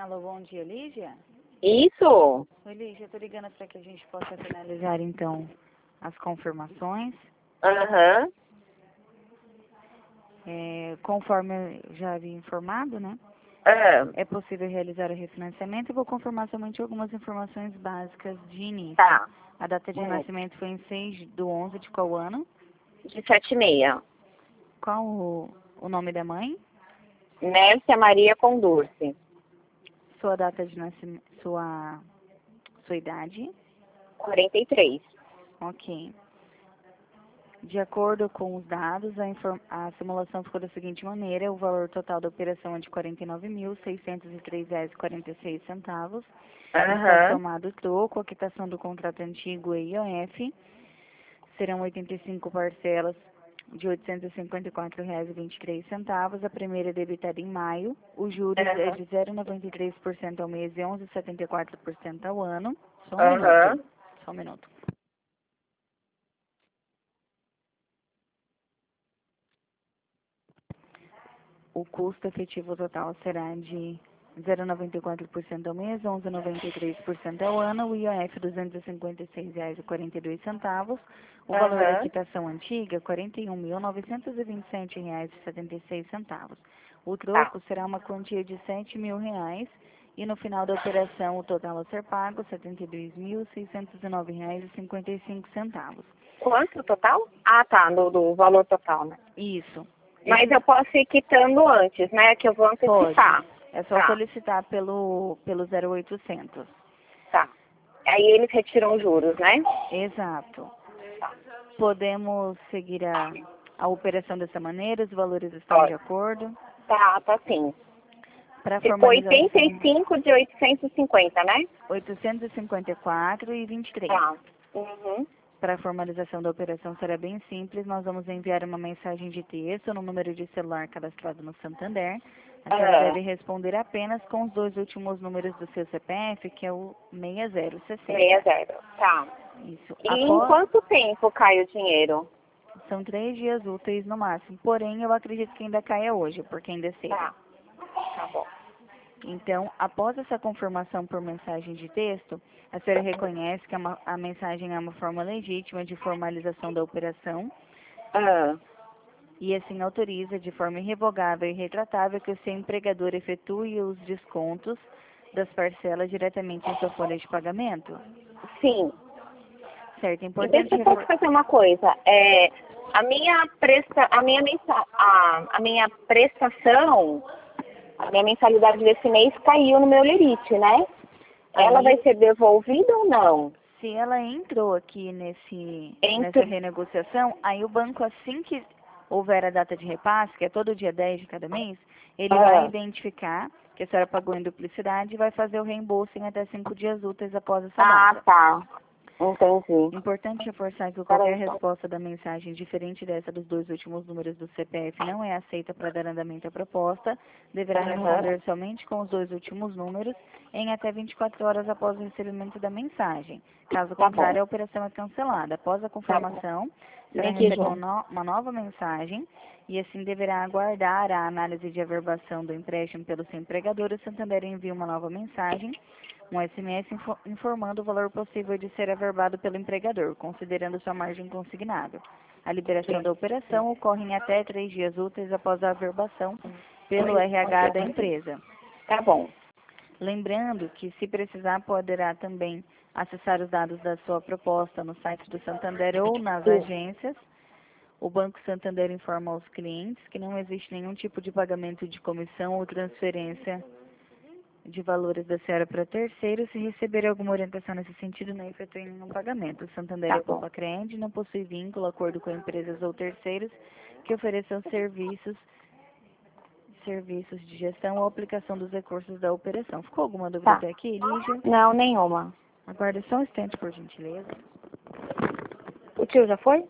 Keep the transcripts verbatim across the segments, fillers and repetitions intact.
Alô, bom dia, Lígia? Isso? Oi, Lígia, eu tô ligando para que a gente possa finalizar, então, as confirmações. Aham. É, conforme eu já havia informado, né? Ah, É possível realizar o refinanciamento. Eu vou confirmar somente algumas informações básicas de início. tá. A data de Hum. nascimento foi em seis do onze de qual ano? De sete e meia. Qual o, o nome da mãe? Mércia Maria Condurce. Sua data de nascimento, sua, sua idade? quarenta e três. Ok. De acordo com os dados, a, inform- a simulação ficou da seguinte maneira: o valor total da operação é de quarenta e nove mil, seiscentos e três reais e quarenta e seis centavos. Está Aham. somado o troco, a quitação do contrato antigo e I O F. Serão oitenta e cinco parcelas de oitocentos e cinquenta e quatro reais e vinte e três centavos. A primeira é debitada em maio. Os juros é Aham. de zero vírgula noventa e três por cento ao mês e onze vírgula setenta e quatro por cento ao ano. Só um minuto. Aham. Só um minuto. O custo efetivo total será de zero vírgula noventa e quatro por cento ao mês, onze vírgula noventa e três por cento ao ano, o I O F duzentos e cinquenta e seis reais e quarenta e dois centavos, o valor da Aham. quitação antiga quarenta e um mil novecentos e vinte e sete reais e setenta e seis centavos. O Tá. troco será uma quantia de sete mil reais e no final da operação o total a ser pago setenta e dois mil seiscentos e nove reais e cinquenta e cinco centavos. Quanto o total? Ah, tá. Do, do valor total, né? Isso. Mas Esse eu posso ir quitando antes, né? Que eu vou pode. antecipar. É só Tá. solicitar pelo pelo zero oitocentos. Tá. Aí eles retiram os juros, né? Exato. Tá. Podemos seguir a, a operação dessa maneira, os valores estão de Olha. acordo. Tá, tá sim. Para Ficou oitenta e formalização, cinco de oitocentos e cinquenta, né? oitocentos e cinquenta e quatro e vinte e três. Tá. Uhum. Para a formalização da operação será bem simples, nós vamos enviar uma mensagem de texto no número de celular cadastrado no Santander. A senhora Ah, deve responder apenas com os dois últimos números do seu C P F, que é o seis zero seis meia zero. zero. Tá. Isso. E em Após, quanto tempo cai o dinheiro? são três dias úteis no máximo. Porém, eu acredito que ainda caia hoje, porque ainda é cedo. Tá. Tá bom. Então, após essa confirmação por mensagem de texto, a senhora reconhece que a, ma- a mensagem é uma forma legítima de formalização da operação Ah, e assim autoriza de forma irrevogável e retratável que o seu empregador efetue os descontos das parcelas diretamente em sua folha de pagamento. sim. Certo, é E deixa importante eu só te refor- fazer uma coisa. É, a minha presta, a minha mensa, a, a minha prestação, a minha mensalidade desse mês caiu no meu lerite, né? Ela vai aí, ser devolvida ou não? se ela entrou aqui nesse, nessa Entre. renegociação, aí o banco, assim que houver a data de repasse, que é todo dia dez de cada mês, ele vai Ah, identificar que a senhora pagou em duplicidade e vai fazer o reembolso em até cinco dias úteis após essa ah, data. tá. Entendi. Importante reforçar que qualquer Peraí, só. resposta da mensagem diferente dessa dos dois últimos números do C P F não é aceita para dar andamento à proposta. Deverá Aham. responder somente com os dois últimos números em até vinte e quatro horas após o recebimento da mensagem. Caso Tá bom. contrário, a operação é cancelada. Após a Tá bom. confirmação, será Vem aqui recebida uma junto. no- uma nova mensagem e assim deverá aguardar a análise de averbação do empréstimo pelo seu empregador. O Santander envia uma nova mensagem, um S M S info- informando o valor possível de ser averbado pelo empregador, considerando sua margem consignável. A liberação da operação ocorre em até três dias úteis após a averbação pelo R H da empresa. Tá bom. Lembrando que, se precisar, poderá também acessar os dados da sua proposta no site do Santander ou nas Isso. agências. O Banco Santander informa aos clientes que não existe nenhum tipo de pagamento de comissão ou transferência de valores da senhora para terceiros. Se receber alguma orientação nesse sentido, não efetue nenhum pagamento. O Santander Tá é bom. poupa crente, não possui vínculo, acordo com empresas ou terceiros que ofereçam serviços, serviços de gestão ou aplicação dos recursos da operação. Ficou alguma dúvida Tá. até aqui, Lígia? Não, nenhuma. Aguarde só um instante, por gentileza. O tio já foi?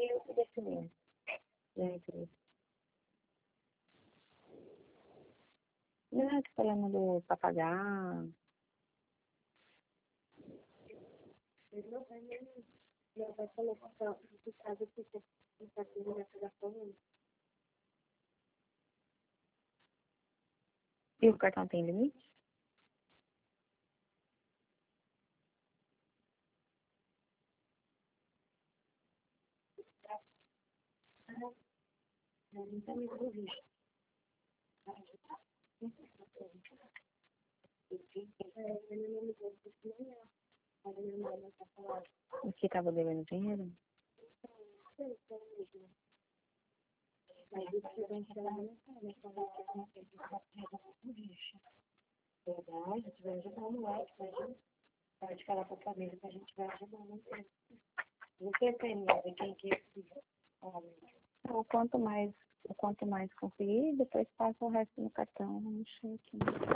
filtro desse mês. Gente, não, tô falando do pra pagar. Meu pai meu pai falou que caso que você está tendo essa gasolina. E o cartão tem limite? Não tá me ouvindo. O que estava devendo dinheiro? Mas isso que vem que ela não sabe, mas quando ela não tem que carregar com lixo. Verdade, a gente vai ajudar o moleque, imagina. Pode falar pra família que a gente vai ajudar, não tem. Não tem pena de quem que o quanto mais, o quanto mais conseguir, depois passa o resto no cartão, no cheque.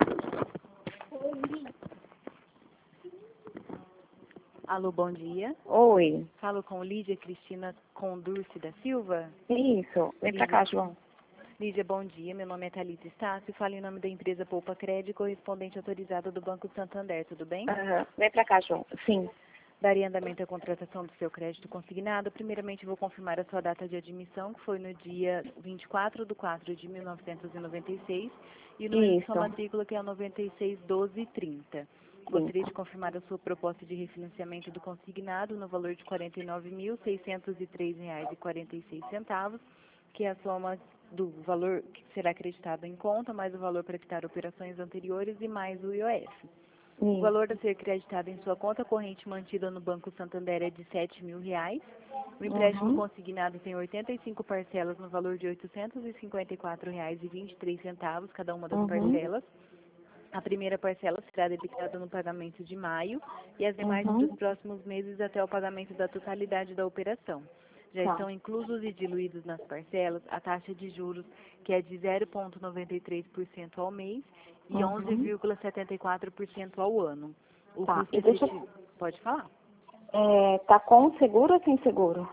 Alô, bom dia. Oi. Falo com Lídia Cristina Condurce da Silva. Isso. Vem pra cá, João. Lídia, bom dia. Meu nome é Thalita Estácio. Falo em nome da empresa Poupa Crédito, correspondente autorizado do Banco Santander. Tudo bem? Uhum. Vem pra cá, João. Sim. Daria andamento à contratação do seu crédito consignado. Primeiramente, vou confirmar a sua data de admissão, que foi no dia vinte e quatro de quatro de mil novecentos e noventa e seis, e o número de sua matrícula, que é noventa e seis doze trinta. Gostaria de confirmar a sua proposta de refinanciamento do consignado no valor de quarenta e nove mil, seiscentos e três reais e quarenta e seis centavos, que é a soma do valor que será acreditado em conta, mais o valor para quitar operações anteriores e mais o I O F. O valor a ser creditado em sua conta corrente mantida no Banco Santander é de sete mil reais. O empréstimo Uhum. consignado tem oitenta e cinco parcelas no valor de oitocentos e cinquenta e quatro reais e vinte e três centavos cada uma das Uhum. parcelas. A primeira parcela será debitada no pagamento de maio e as demais Uhum. dos próximos meses até o pagamento da totalidade da operação. Já Tá. estão inclusos e diluídos nas parcelas a taxa de juros, que é de zero vírgula noventa e três por cento ao mês e Uhum. onze vírgula setenta e quatro por cento ao ano. O Tá. custo E deixa efetivo... Pode falar? é, tá com seguro ou sem seguro?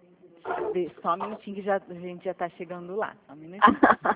De- Só um minutinho que já, a gente já está chegando lá. Só um minutinho.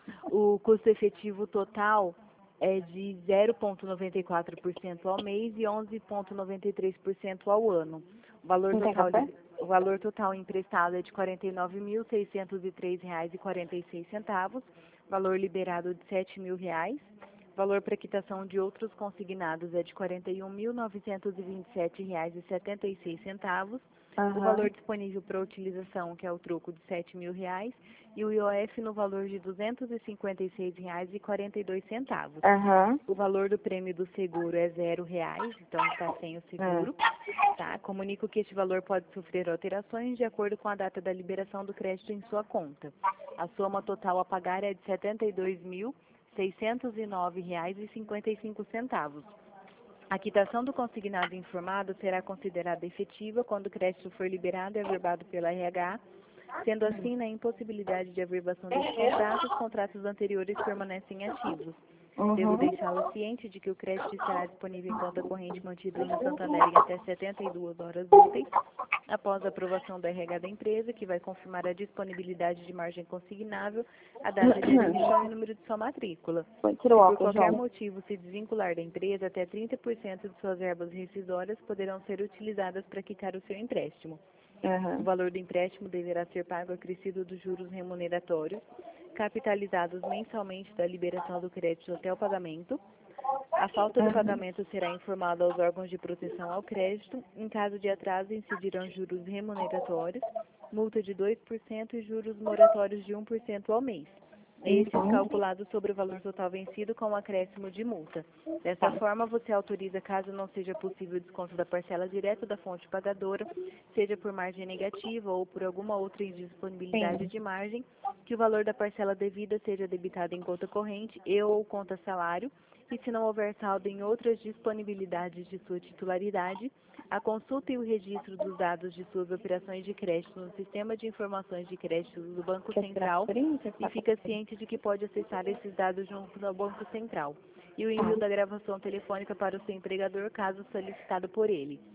O custo efetivo total é de zero vírgula noventa e quatro por cento ao mês e onze vírgula noventa e três por cento ao ano. O valor Não tem total, café? de, o valor total emprestado é de quarenta e nove mil, seiscentos e três reais e quarenta e seis centavos. Valor liberado de sete mil reais. Valor para quitação de outros consignados é de quarenta e um mil, novecentos e vinte e sete reais e setenta e seis centavos. Uhum. O valor disponível para utilização, que é o troco de sete mil reais, e o I O F no valor de duzentos e cinquenta e seis reais e quarenta e dois centavos. Uhum. O valor do prêmio do seguro é zero reais, então está sem o seguro. Tá? Comunico que este valor pode sofrer alterações de acordo com a data da liberação do crédito em sua conta. A soma total a pagar é de setenta e dois mil, seiscentos e nove reais e cinquenta e cinco centavos. A quitação do consignado informado será considerada efetiva quando o crédito for liberado e averbado pela R H. Sendo assim, na impossibilidade de averbação desse contrato, os contratos anteriores permanecem ativos. Devo Uhum. deixá-lo ciente de que o crédito estará disponível em conta corrente mantida no Santander em até setenta e duas horas úteis, após a aprovação da R H da empresa, que vai confirmar a disponibilidade de margem consignável, a data de admissão e o número de sua matrícula. Põe- Se Tira o por óculos, qualquer João. motivo se desvincular da empresa, até trinta por cento de suas verbas rescisórias poderão ser utilizadas para quitar o seu empréstimo. O Uhum. valor do empréstimo deverá ser pago acrescido dos juros remuneratórios, capitalizados mensalmente da liberação do crédito até o pagamento. A falta do Uhum. pagamento será informada aos órgãos de proteção ao crédito. Em caso de atraso, incidirão juros remuneratórios, multa de dois por cento e juros moratórios de um por cento ao mês. Estes Uhum. calculados sobre o valor total vencido com o acréscimo de multa. Dessa Tá. forma, você autoriza, caso não seja possível o desconto da parcela direto da fonte pagadora, seja por margem negativa ou por alguma outra indisponibilidade Sim. de margem, que o valor da parcela devida seja debitado em conta corrente e ou conta salário, e se não houver saldo em outras disponibilidades de sua titularidade, a consulta e o registro dos dados de suas operações de crédito no Sistema de Informações de Crédito do Banco Quer tirar Central print? e fica ciente de que pode acessar esses dados junto ao Banco Central e o envio da gravação telefônica para o seu empregador, caso solicitado por ele.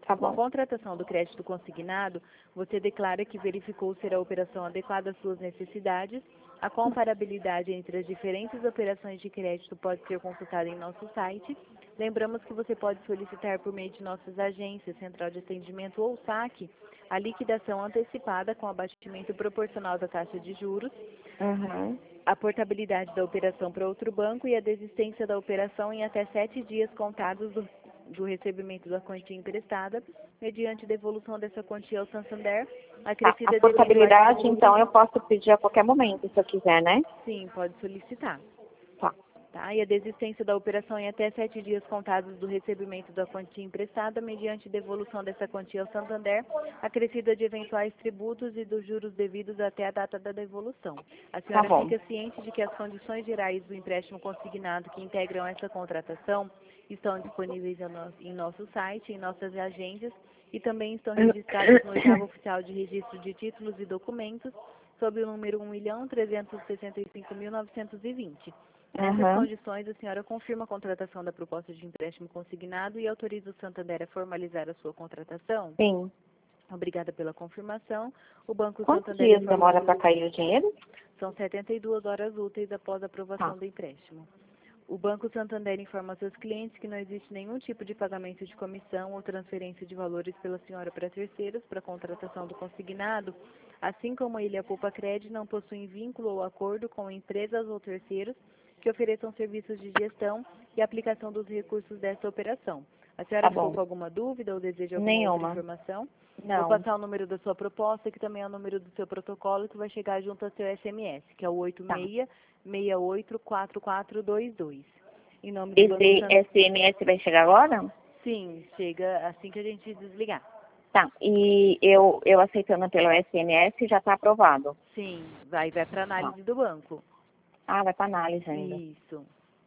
Tá Com a bom. contratação do crédito consignado, você declara que verificou ser a operação adequada às suas necessidades. A comparabilidade entre as diferentes operações de crédito pode ser consultada em nosso site. Lembramos que você pode solicitar por meio de nossas agências, central de atendimento ou saque, a liquidação antecipada com abatimento proporcional da taxa de juros, Uhum. a portabilidade da operação para outro banco e a desistência da operação em até sete dias contados do, do recebimento da quantia emprestada, mediante devolução dessa quantia ao Santander, Tá. acrescida A de eventuais portabilidade, tributos. então, eu posso pedir a qualquer momento, se eu quiser, né? Sim, pode solicitar. Tá. Tá? E a desistência da operação em até sete dias contados do recebimento da quantia emprestada, mediante devolução dessa quantia ao Santander, acrescida de eventuais tributos e dos juros devidos até a data da devolução. A Tá senhora bom. fica ciente de que as condições gerais do empréstimo consignado que integram essa contratação estão disponíveis em nosso, em nosso site, em nossas agências, e também estão registradas no oitavo oficial de registro de títulos e documentos, sob o número um milhão trezentos e sessenta e cinco mil novecentos e vinte. Nessas Uhum. condições, a senhora confirma a contratação da proposta de empréstimo consignado e autoriza o Santander a formalizar a sua contratação? Sim. Obrigada pela confirmação. O Banco Quantos Santander dias informa... demora para cair o dinheiro? São setenta e duas horas úteis após a Tá. aprovação do empréstimo. O Banco Santander informa seus clientes que não existe nenhum tipo de pagamento de comissão ou transferência de valores pela senhora para terceiros para a contratação do consignado, assim como ele e a Poupa Cred não possuem vínculo ou acordo com empresas ou terceiros que ofereçam serviços de gestão e aplicação dos recursos desta operação. A senhora Tá ficou bom. com alguma dúvida ou deseja alguma outra Nenhuma. informação? Vou Não. passar o número da sua proposta, que também é o número do seu protocolo, que vai chegar junto ao seu S M S, que é o oito Tá. seis seis oito quatro quatro dois dois. Em nome do Banco Esse Santander. S M S vai chegar agora? Sim, chega assim que a gente desligar. Tá. E eu, eu aceitando pelo S M S já está aprovado. Sim, vai, vai para Tá. análise do banco. Ah, vai para análise ainda. Isso.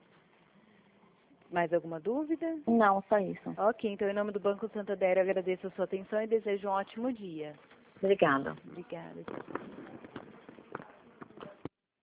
Mais alguma dúvida? Não, só isso. Ok, então em nome do Banco Santander eu agradeço a sua atenção e desejo um ótimo dia. Obrigada. Obrigada.